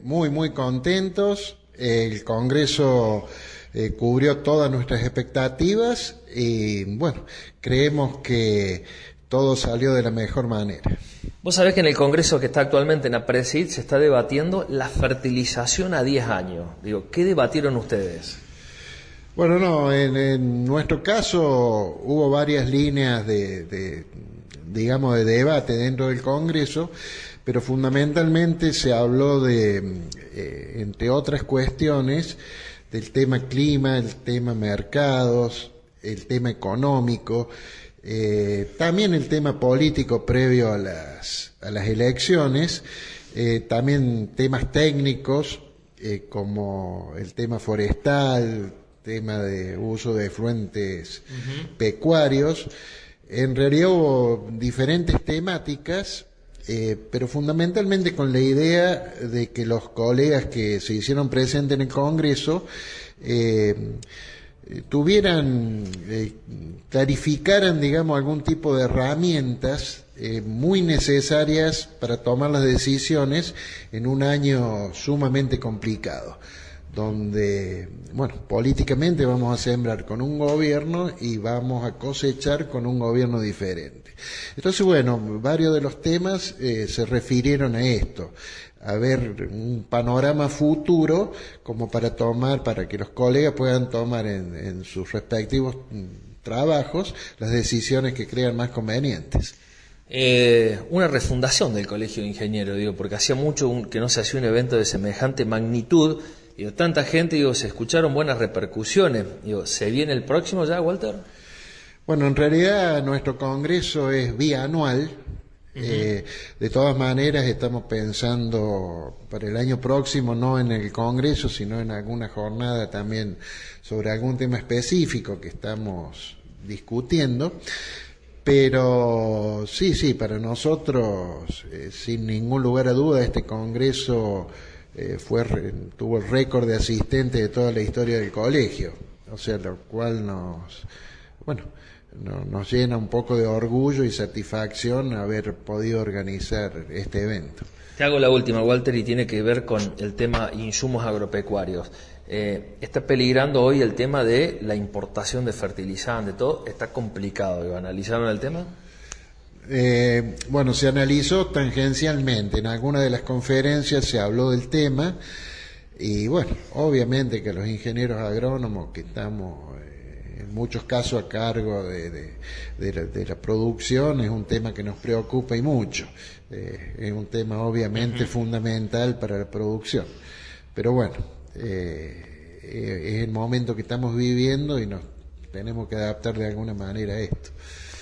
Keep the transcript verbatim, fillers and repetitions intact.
muy, muy contentos. El Congreso eh, cubrió todas nuestras expectativas y, bueno, creemos que todo salió de la mejor manera. Vos sabés que en el Congreso que está actualmente en APRESID se está debatiendo la fertilización a diez años. Digo, ¿qué debatieron ustedes? Bueno, no, en, en nuestro caso hubo varias líneas de, de, digamos, de debate dentro del Congreso, pero fundamentalmente se habló de, eh, entre otras cuestiones, del tema clima, el tema mercados, el tema económico, eh, también el tema político previo a las, a las elecciones, eh, también temas técnicos, eh, como el tema forestal, tema de uso de efluentes uh-huh. pecuarios. En realidad hubo diferentes temáticas, eh, pero fundamentalmente con la idea de que los colegas que se hicieron presentes en el Congreso eh, tuvieran, eh, clarificaran, digamos, algún tipo de herramientas eh, muy necesarias para tomar las decisiones en un año sumamente complicado, donde, bueno, políticamente vamos a sembrar con un gobierno y vamos a cosechar con un gobierno diferente. Entonces, bueno, varios de los temas eh, se refirieron a esto, a ver un panorama futuro como para tomar, para que los colegas puedan tomar en, en sus respectivos trabajos las decisiones que crean más convenientes. Eh, una refundación del Colegio de Ingenieros, digo, porque hacía mucho un, que no se hacía un evento de semejante magnitud. Digo, tanta gente, digo, se escucharon buenas repercusiones. Digo, ¿se viene el próximo ya, Walter? Bueno, en realidad nuestro congreso es bianual. Uh-huh. Eh, de todas maneras, estamos pensando para el año próximo no en el congreso, sino en alguna jornada también sobre algún tema específico que estamos discutiendo. Pero sí, sí, para nosotros, eh, sin ningún lugar a duda, este congreso eh, fue tuvo el récord de asistentes de toda la historia del colegio, o sea, lo cual nos, bueno, no, nos llena un poco de orgullo y satisfacción haber podido organizar este evento. Te hago la última, Walter, y tiene que ver con el tema insumos agropecuarios. Eh, está peligrando hoy el tema de la importación de fertilizantes, todo está complicado. ¿Analizaron el tema? Eh, bueno, se analizó tangencialmente. En alguna de las conferencias se habló del tema y, bueno, obviamente que los ingenieros agrónomos que estamos eh, en muchos casos a cargo de, de, de, la, de la producción es un tema que nos preocupa y mucho. Eh, es un tema obviamente uh-huh. fundamental para la producción. Pero bueno, eh, eh, es el momento que estamos viviendo y nos tenemos que adaptar de alguna manera a esto.